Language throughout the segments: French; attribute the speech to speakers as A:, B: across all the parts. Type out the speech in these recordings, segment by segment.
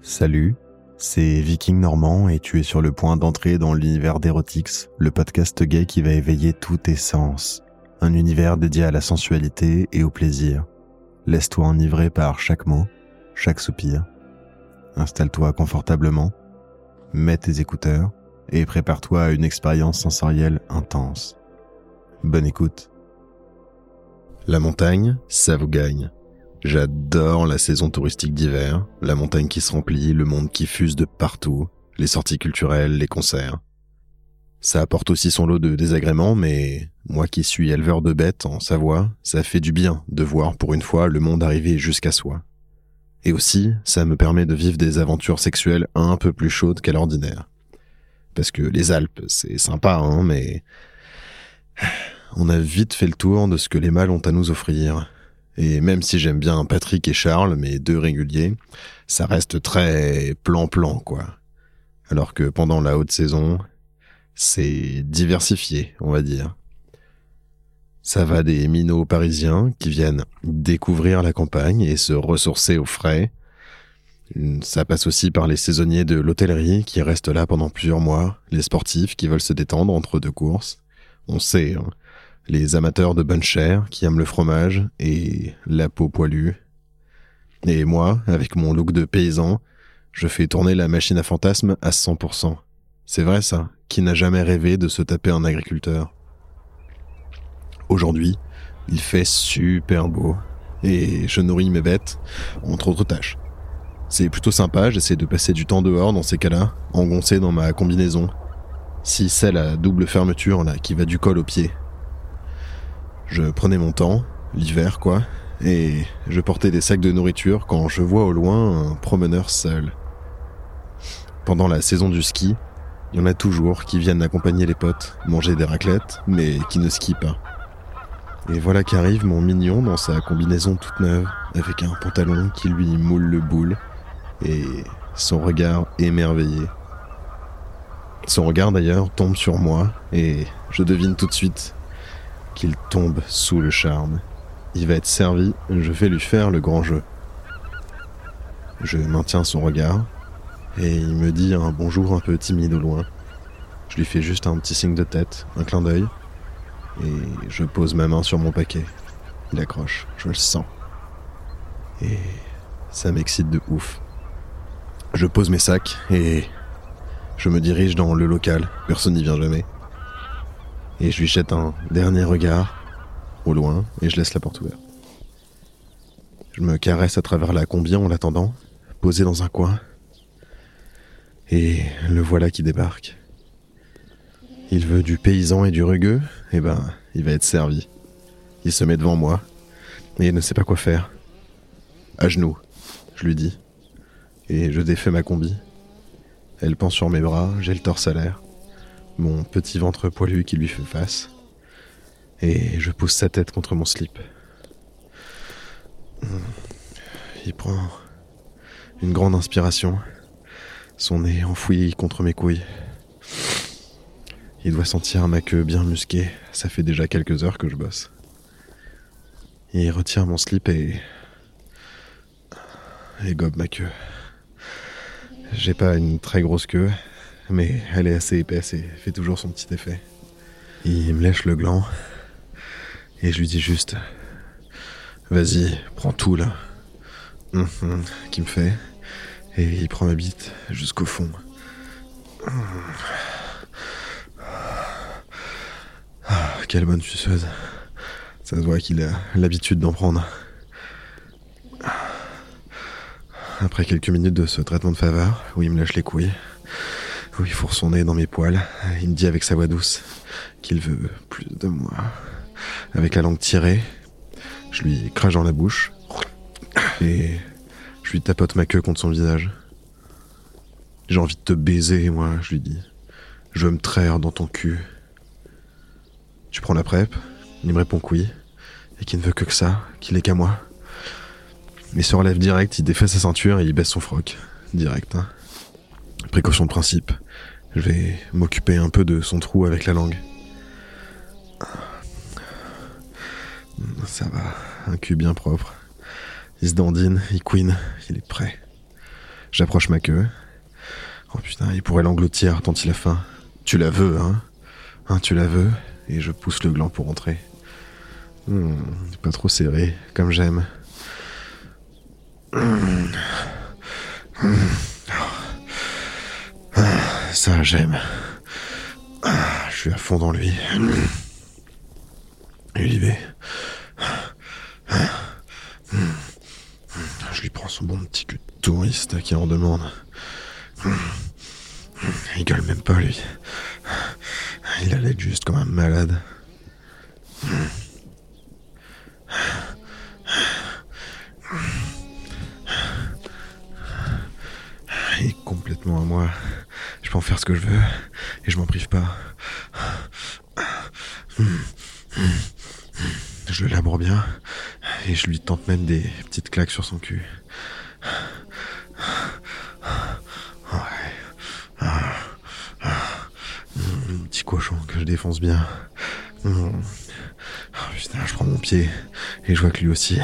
A: Salut, c'est Viking Normand et tu es sur le point d'entrer dans l'univers d'Erotix, le podcast gay qui va éveiller tous tes sens. Un univers dédié à la sensualité et au plaisir. Laisse-toi enivrer par chaque mot, chaque soupir. Installe-toi confortablement, mets tes écouteurs et prépare-toi à une expérience sensorielle intense. Bonne écoute. La montagne, ça vous gagne. J'adore la saison touristique d'hiver, la montagne qui se remplit, le monde qui fuse de partout, les sorties culturelles, les concerts. Ça apporte aussi son lot de désagréments, mais moi qui suis éleveur de bêtes en Savoie, ça fait du bien de voir pour une fois le monde arriver jusqu'à soi. Et aussi, ça me permet de vivre des aventures sexuelles un peu plus chaudes qu'à l'ordinaire. Parce que les Alpes, c'est sympa, mais on a vite fait le tour de ce que les mâles ont à nous offrir. Et même si j'aime bien Patrick et Charles, mes deux réguliers, ça reste très plan-plan, quoi. Alors que pendant la haute saison, c'est diversifié, on va dire. Ça va des minots parisiens qui viennent découvrir la campagne et se ressourcer au frais. Ça passe aussi par les saisonniers de l'hôtellerie qui restent là pendant plusieurs mois, les sportifs qui veulent se détendre entre deux courses. On sait, les amateurs de bonne chair qui aiment le fromage et la peau poilue. Et moi, avec mon look de paysan, je fais tourner la machine à fantasmes à 100%. C'est vrai ça, qui n'a jamais rêvé de se taper un agriculteur. Aujourd'hui, il fait super beau et je nourris mes bêtes, entre autres tâches. C'est plutôt sympa, j'essaie de passer du temps dehors dans ces cas-là, engoncé dans ma combinaison. Si celle à double fermeture là, qui va du col au pied. Je prenais mon temps, l'hiver quoi, et je portais des sacs de nourriture quand je vois au loin un promeneur seul. Pendant la saison du ski, il y en a toujours qui viennent accompagner les potes, manger des raclettes, mais qui ne skient pas. Et voilà qu'arrive mon mignon dans sa combinaison toute neuve, avec un pantalon qui lui moule le boule, et son regard émerveillé. Son regard d'ailleurs tombe sur moi, et je devine tout de suite qu'il tombe sous le charme. Il va être servi, je vais lui faire le grand jeu. Je maintiens son regard, et il me dit un bonjour un peu timide au loin. Je lui fais juste un petit signe de tête, un clin d'œil, et je pose ma main sur mon paquet. Il accroche, je le sens. Et ça m'excite de ouf. Je pose mes sacs, et je me dirige dans le local, personne n'y vient jamais. Et je lui jette un dernier regard, au loin, et je laisse la porte ouverte. Je me caresse à travers la combi en l'attendant, posé dans un coin. Et le voilà qui débarque. Il veut du paysan et du rugueux, il va être servi. Il se met devant moi, et il ne sait pas quoi faire. À genoux, je lui dis. Et je défais ma combi. Elle pend sur mes bras, j'ai le torse à l'air. Mon petit ventre poilu qui lui fait face, et je pousse sa tête contre mon slip. Il prend une grande inspiration, son nez enfoui contre mes couilles. Il doit sentir ma queue bien musquée, ça fait déjà quelques heures que je bosse. Il retire mon slip et gobe ma queue. J'ai pas une très grosse queue, mais elle est assez épaisse et fait toujours son petit effet. Il me lèche le gland, et je lui dis juste « Vas-y, prends tout là », qui me fait, et il prend ma bite jusqu'au fond. Quelle bonne suceuse. Ça se voit qu'il a l'habitude d'en prendre. Après quelques minutes de ce traitement de faveur, où il me lâche les couilles, où il fourre son nez dans mes poils, il me dit avec sa voix douce qu'il veut plus de moi. Avec la langue tirée, je lui crache dans la bouche et je lui tapote ma queue contre son visage. J'ai envie de te baiser, moi, je lui dis. Je veux me traire dans ton cul. Tu prends la PrEP? Il me répond que oui, et qu'il ne veut que ça, qu'il est qu'à moi. Il se relève direct, il défait sa ceinture et il baisse son froc. Direct, Précaution de principe. Je vais m'occuper un peu de son trou avec la langue. Ça va, un cul bien propre. Il se dandine, il couine, il est prêt. J'approche ma queue. Oh putain, il pourrait l'engloutir tant il a faim. Tu la veux, hein? Tu la veux? Et je pousse le gland pour entrer. Pas trop serré, comme j'aime. Ça, j'aime. Je suis à fond dans lui. Et il y va. Je lui prends son bon petit cul de touriste qui en demande. Il gueule même pas, lui. Il allait juste comme un malade. Il est complètement à moi. Je peux en faire ce que je veux et je m'en prive pas. Je le laboure bien et je lui tente même des petites claques sur son cul. Petit cochon que je défonce bien. Putain, je prends mon pied et je vois que lui aussi.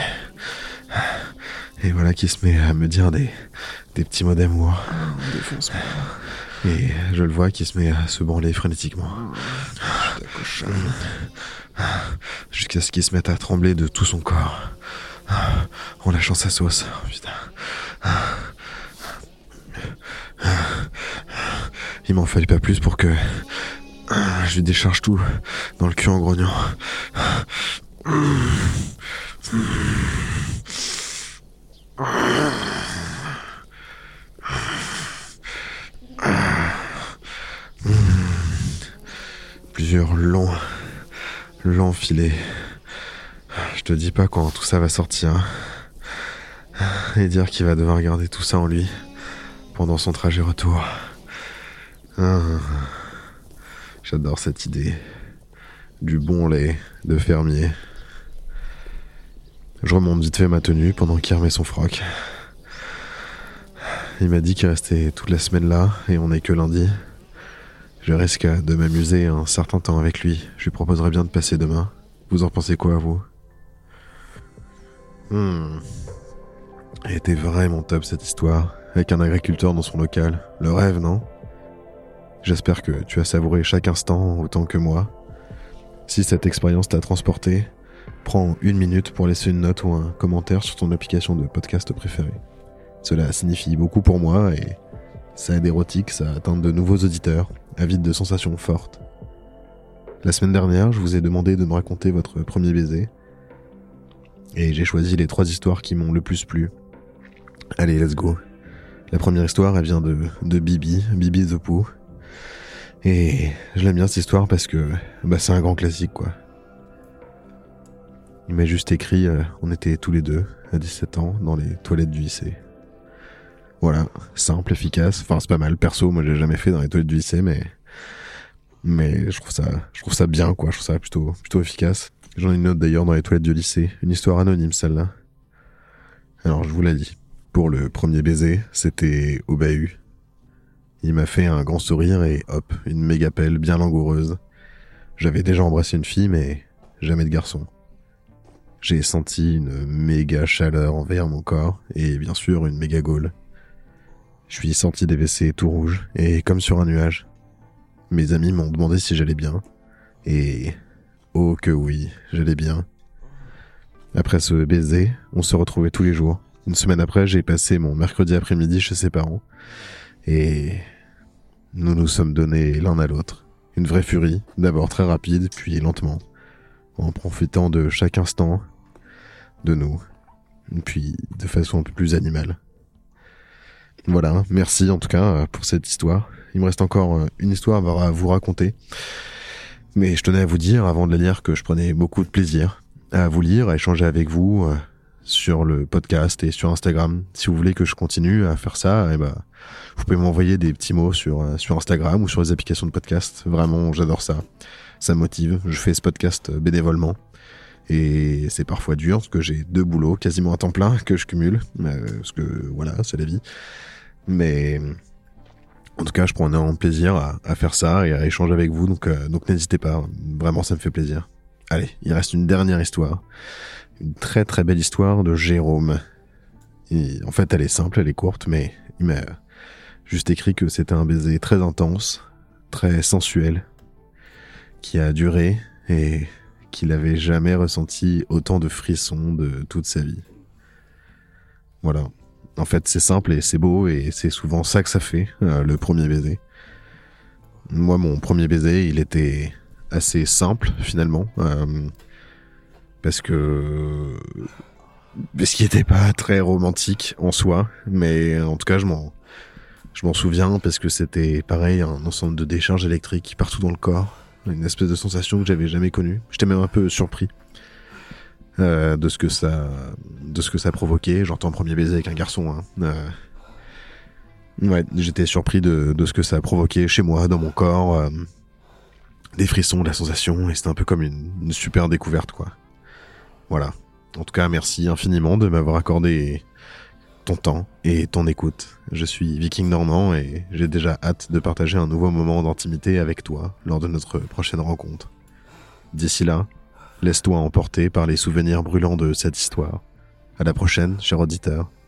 A: Et voilà qu'il se met à me dire des petits mots d'amour.
B: Défonce-moi.
A: Et je le vois qui se met à se branler frénétiquement. Jusqu'à ce qu'il se mette à trembler de tout son corps. En lâchant sa sauce. Putain. Il m'en fallait pas plus pour que je lui décharge tout dans le cul en grognant. Plusieurs longs filets. Je te dis pas quand tout ça va sortir. Et dire qu'il va devoir garder tout ça en lui pendant son trajet retour. J'adore cette idée du bon lait de fermier. Je remonte vite fait ma tenue pendant qu'il remet son froc. Il m'a dit qu'il restait toute la semaine là et on n'est que lundi. Je risque de m'amuser un certain temps avec lui. Je lui proposerais bien de passer demain. Vous en pensez quoi, vous? Elle était vraiment top cette histoire, avec un agriculteur dans son local. Le rêve, non? J'espère que tu as savouré chaque instant autant que moi. Si cette expérience t'a transporté, prends 1 minute pour laisser une note ou un commentaire sur ton application de podcast préférée. Cela signifie beaucoup pour moi et ça aide Érotique, ça atteint de nouveaux auditeurs, avides de sensations fortes. La semaine dernière, je vous ai demandé de me raconter votre premier baiser. Et j'ai choisi les 3 histoires qui m'ont le plus plu. Allez, let's go. La première histoire, elle vient de Bibi the Pooh. Et je l'aime bien cette histoire parce que c'est un grand classique, quoi. Il m'a juste écrit, on était tous les deux, à 17 ans, dans les toilettes du lycée. Voilà, simple, efficace, enfin c'est pas mal. Perso, moi j'ai jamais fait dans les toilettes du lycée, mais je trouve ça bien, quoi. Je trouve ça plutôt efficace. J'en ai une autre d'ailleurs dans les toilettes du lycée, une histoire anonyme celle-là. Alors je vous la lis. Pour le premier baiser, c'était au bahut. Il m'a fait un grand sourire et hop, une méga pelle bien langoureuse. J'avais déjà embrassé une fille, mais jamais de garçon. J'ai senti une méga chaleur envers mon corps et bien sûr une méga gaule. Je suis sorti des WC tout rouge et comme sur un nuage. Mes amis m'ont demandé si j'allais bien et oh que oui, j'allais bien. Après ce baiser, on se retrouvait tous les jours. Une semaine après, j'ai passé mon mercredi après-midi chez ses parents et nous nous sommes donnés l'un à l'autre. Une vraie furie, d'abord très rapide, puis lentement, en profitant de chaque instant de nous, puis de façon un peu plus animale. Voilà, merci en tout cas pour cette histoire. Il me reste encore une histoire à vous raconter. Mais je tenais à vous dire, avant de la lire, que je prenais beaucoup de plaisir à vous lire, à échanger avec vous sur le podcast et sur Instagram. Si vous voulez que je continue à faire ça, vous pouvez m'envoyer des petits mots sur Instagram ou sur les applications de podcast. Vraiment, j'adore ça. Ça me motive. Je fais ce podcast bénévolement. Et c'est parfois dur, parce que j'ai 2 boulots, quasiment à temps plein, que je cumule. Parce que, voilà, c'est la vie. Mais en tout cas, je prends énormément de plaisir à faire ça et à échanger avec vous. Donc n'hésitez pas. Vraiment, ça me fait plaisir. Allez, il reste une dernière histoire. Une très très belle histoire de Jérôme. En fait, elle est simple, elle est courte, mais Il m'a juste écrit que c'était un baiser très intense, très sensuel, qui a duré et qu'il avait jamais ressenti autant de frissons de toute sa vie. Voilà. En fait, c'est simple et c'est beau et c'est souvent ça que ça fait, le premier baiser. Moi, mon premier baiser, il était assez simple finalement, parce qu'il était pas très romantique en soi, mais en tout cas, je m'en souviens parce que c'était pareil, un ensemble de décharges électriques partout dans le corps, une espèce de sensation que j'avais jamais connue. J'étais même un peu surpris de ce que ça provoquait. J'entends un premier baiser avec un garçon. Ouais, j'étais surpris de ce que ça a provoqué chez moi, dans mon corps, des frissons, de la sensation, et c'était un peu comme une super découverte, quoi. Voilà. En tout cas, merci infiniment de m'avoir accordé ton temps et ton écoute. Je suis Viking Normand et j'ai déjà hâte de partager un nouveau moment d'intimité avec toi lors de notre prochaine rencontre. D'ici là, laisse-toi emporter par les souvenirs brûlants de cette histoire. À la prochaine, cher auditeur.